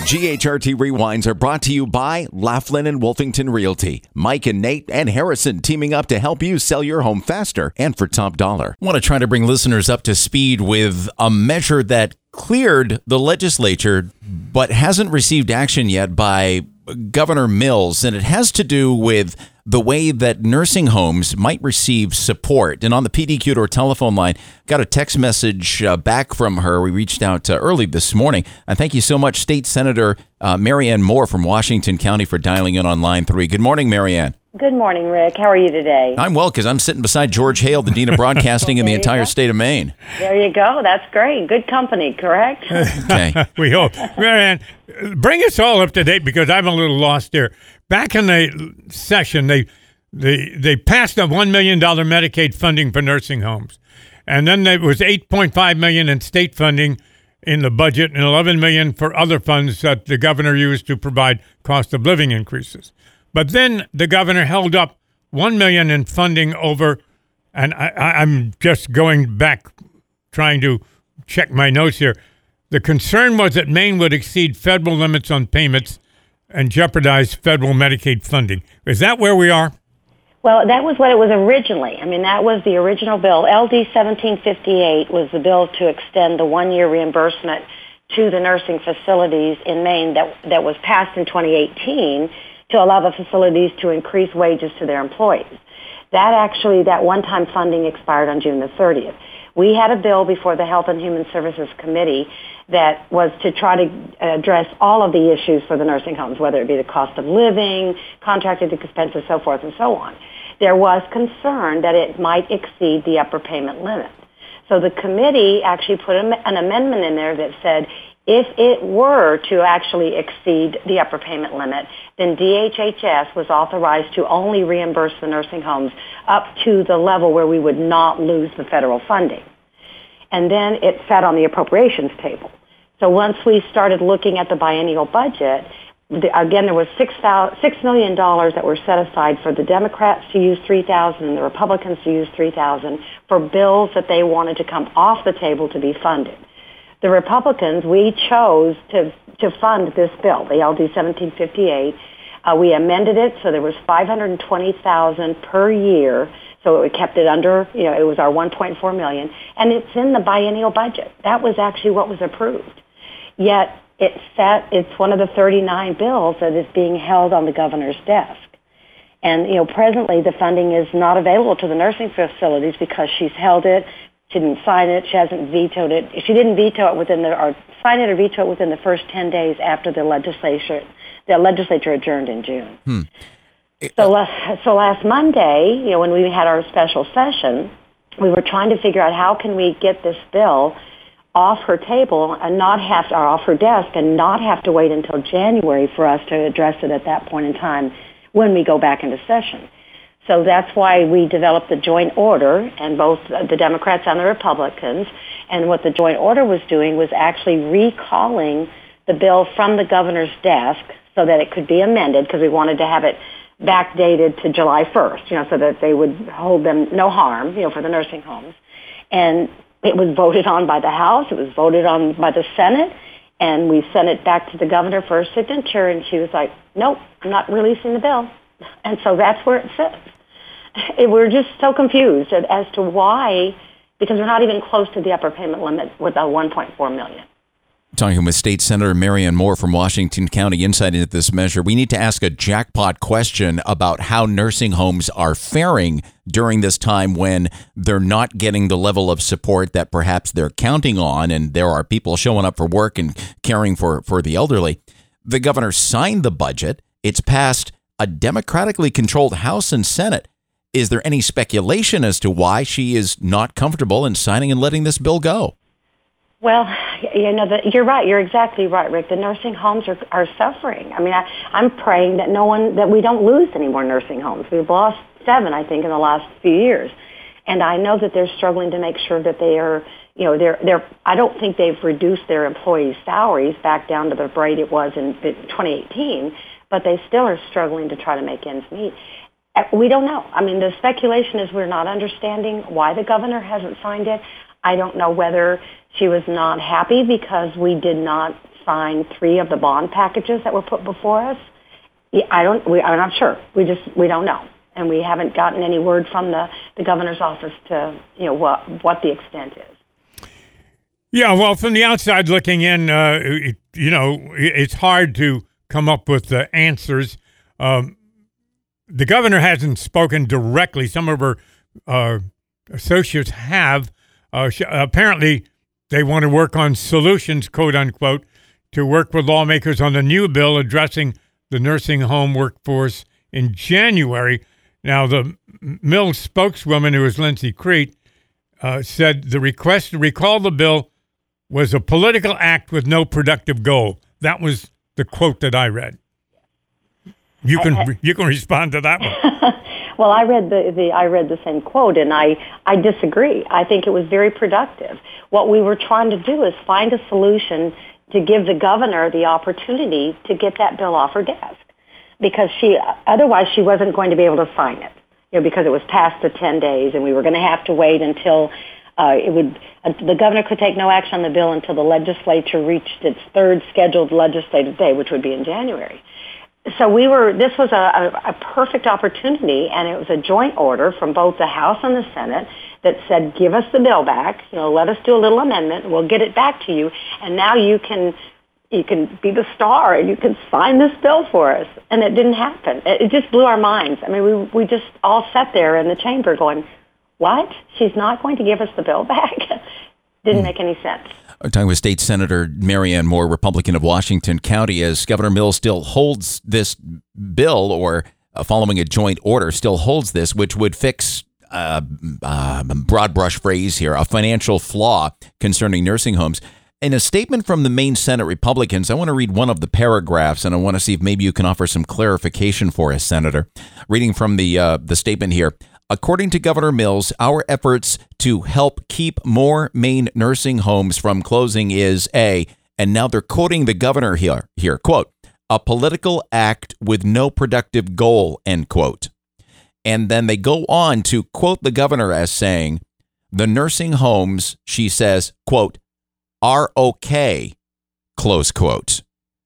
GHRT Rewinds are brought to you by Laughlin and Wolfington Realty. Mike and Nate and Harrison teaming up to help you sell your home faster and for top dollar. I want to try to bring listeners up to speed with a measure that cleared the legislature but hasn't received action yet by Governor Mills, and it has to do with the way that nursing homes might receive support. And on the PDQ or telephone line, got a text message back from her. We reached out early this morning. And thank you so much, State Senator Marianne Moore from Washington County, for dialing in on line 3. Good morning, Marianne. Good morning, Rick. How are you today? I'm well, because I'm sitting beside George Hale, the Dean of Broadcasting in the entire state of Maine. There you go. That's great. Good company, correct? Okay. We hope. Marianne, bring us all up to date, because I'm a little lost here. Back in the session, they passed a $1 million Medicaid funding for nursing homes. And then there was $8.5 million in state funding in the budget and $11 million for other funds that the governor used to provide cost of living increases. But then the governor held up $1 million in funding over, and I'm just going back trying to check my notes here. The concern was that Maine would exceed federal limits on payments and jeopardize federal Medicaid funding. Is that where we are? Well, that was what it was originally. I mean, that was the original bill. LD 1758 was the bill to extend the one-year reimbursement to the nursing facilities in Maine that was passed in 2018 to allow the facilities to increase wages to their employees. That one-time funding expired on June the 30th. We had a bill before the Health and Human Services Committee that was to try to address all of the issues for the nursing homes, whether it be the cost of living, contracted expenses, so forth and so on. There was concern that it might exceed the upper payment limit. So the committee actually put an amendment in there that said if it were to actually exceed the upper payment limit, then DHHS was authorized to only reimburse the nursing homes up to the level where we would not lose the federal funding. And then it sat on the appropriations table. So once we started looking at the biennial budget, again, there was $6 million that were set aside for the Democrats to use $3,000 and the Republicans to use $3,000 for bills that they wanted to come off the table to be funded. The Republicans, we chose to fund this bill, the LD 1758. We amended it so there was $520,000 per year, so it kept it under, it was our $1.4 million, and it's in the biennial budget. That was actually what was approved. Yet it's one of the 39 bills that is being held on the governor's desk. And, presently the funding is not available to the nursing facilities because she's held it. She didn't sign it. She hasn't vetoed it. She didn't veto it or sign it or veto it within the first 10 days after the legislature adjourned in June. So last Monday, when we had our special session, we were trying to figure out how can we get this bill off her table and off her desk and not have to wait until January for us to address it at that point in time when we go back into session. So that's why we developed the joint order, and both the Democrats and the Republicans. And what the joint order was doing was actually recalling the bill from the governor's desk so that it could be amended, because we wanted to have it backdated to July 1st, so that they would hold them no harm, for the nursing homes. And it was voted on by the House. It was voted on by the Senate. And we sent it back to the governor for her signature, and she was like, nope, I'm not releasing the bill. And so that's where it sits. We're just so confused as to why, because we're not even close to the upper payment limit with the $1.4 million. Talking with State Senator Marianne Moore from Washington County, insight into this measure. We need to ask a jackpot question about how nursing homes are faring during this time when they're not getting the level of support that perhaps they're counting on, and there are people showing up for work and caring for the elderly. The governor signed the budget. It's passed a democratically controlled House and Senate. Is there any speculation as to why she is not comfortable in signing and letting this bill go? Well, you're right. You're exactly right, Rick. The nursing homes are suffering. I mean, I'm praying that we don't lose any more nursing homes. We've lost 7, I think, in the last few years. And I know that they're struggling to make sure that they are, I don't think they've reduced their employees' salaries back down to the rate it was in 2018, but they still are struggling to try to make ends meet. We don't know. I mean, the speculation is we're not understanding why the governor hasn't signed it. I don't know whether she was not happy because we did not sign 3 of the bond packages that were put before us? I'm not sure. We don't know. And we haven't gotten any word from the governor's office to, what the extent is. Yeah, well, from the outside looking in, it's hard to come up with the answers. The governor hasn't spoken directly. Some of her associates have. Apparently, they want to work on solutions, quote unquote, to work with lawmakers on the new bill addressing the nursing home workforce in January. Now, the Mills spokeswoman, who is Lindsay Crete, said the request to recall the bill was a political act with no productive goal. That was the quote that I read. You can respond to that one. Well, I read the same quote, and I disagree. I think it was very productive. What we were trying to do is find a solution to give the governor the opportunity to get that bill off her desk, because otherwise she wasn't going to be able to sign it, because it was past the 10 days, and we were going to have to wait until the governor could take no action on the bill until the legislature reached its 3rd scheduled legislative day, which would be in January. So this was a perfect opportunity, and it was a joint order from both the House and the Senate that said, give us the bill back, let us do a little amendment, we'll get it back to you, and now you can be the star and you can sign this bill for us. And it didn't happen. It just blew our minds. I mean, we just all sat there in the chamber going, what? She's not going to give us the bill back? Didn't make any sense. I'm talking with State Senator Marianne Moore, Republican of Washington County, as Governor Mills still holds this bill, or following a joint order, still holds this, which would fix, broad brush phrase here, a financial flaw concerning nursing homes. In a statement from the Maine Senate Republicans, I want to read one of the paragraphs, and I want to see if maybe you can offer some clarification for us, Senator. Reading from the statement here. According to Governor Mills, our efforts to help keep more Maine nursing homes from closing is and now they're quoting the governor here, quote, a political act with no productive goal, end quote. And then they go on to quote the governor as saying, the nursing homes, she says, quote, are okay, close quote.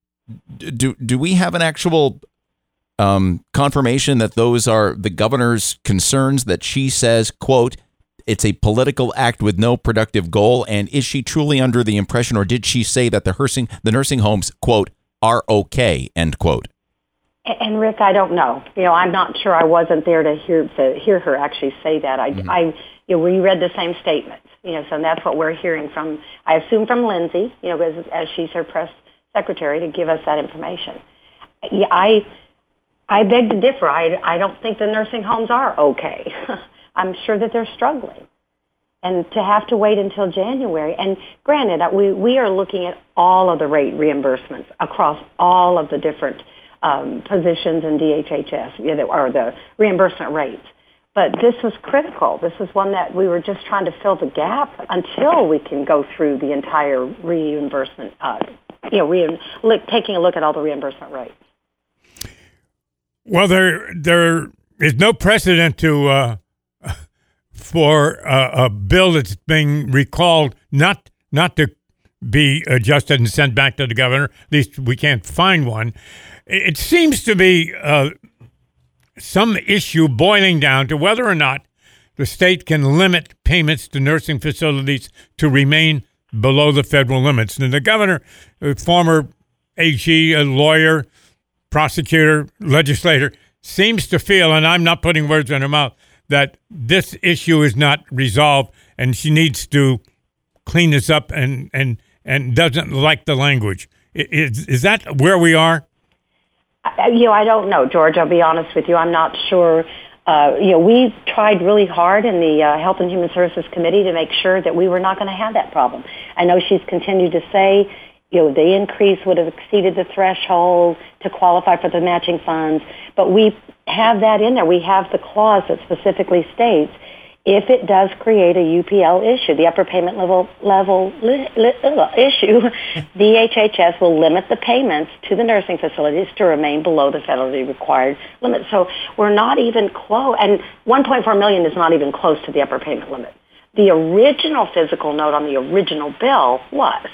Do we have an actual confirmation that those are the governor's concerns, that she says, quote, it's a political act with no productive goal? And is she truly under the impression, or did she say that the nursing homes, quote, are okay, end quote? And Rick, I don't know. I'm not sure. I wasn't there to hear her actually say that. We read the same statement. So that's what we're hearing from, I assume, from Lindsay, as she's her press secretary, to give us that information. Yeah, I beg to differ. I don't think the nursing homes are okay. I'm sure that they're struggling. And to have to wait until January, and granted, we are looking at all of the rate reimbursements across all of the different positions in DHHS, or the reimbursement rates. But this was critical. This is one that we were just trying to fill the gap until we can go through the entire reimbursement, taking a look at all the reimbursement rates. Well, there is no precedent for a bill that's being recalled not to be adjusted and sent back to the governor. At least we can't find one. It seems to be some issue boiling down to whether or not the state can limit payments to nursing facilities to remain below the federal limits. And the governor, a former AG, a lawyer, prosecutor, legislator, seems to feel, and I'm not putting words in her mouth, that this issue is not resolved and she needs to clean this up and doesn't like the language. Is that where we are? I don't know, George. I'll be honest with you. I'm not sure. We tried really hard in the Health and Human Services Committee to make sure that we were not going to have that problem. I know she's continued to say, the increase would have exceeded the threshold to qualify for the matching funds, but we have that in there. We have the clause that specifically states if it does create a UPL issue, the upper payment level issue, DHHS will limit the payments to the nursing facilities to remain below the federally required limit. So we're not even close, and $1.4 million is not even close to the upper payment limit. The original physical note on the original bill was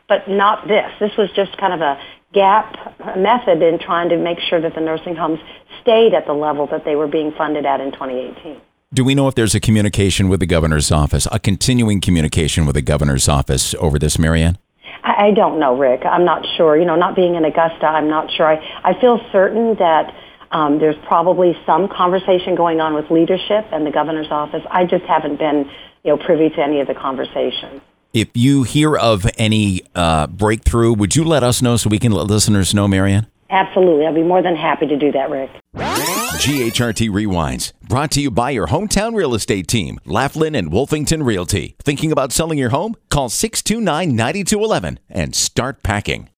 but not this. This was just kind of a gap method in trying to make sure that the nursing homes stayed at the level that they were being funded at in 2018. Do we know if there's a communication with the governor's office, a continuing communication with the governor's office over this, Marianne? I don't know, Rick. I'm not sure. Not being in Augusta, I'm not sure. I feel certain that there's probably some conversation going on with leadership and the governor's office. I just haven't been, privy to any of the conversations. If you hear of any breakthrough, would you let us know so we can let listeners know, Marianne? Absolutely. I'll be more than happy to do that, Rick. GHRT Rewinds, brought to you by your hometown real estate team, Laughlin and Wolfington Realty. Thinking about selling your home? Call 629-9211 and start packing.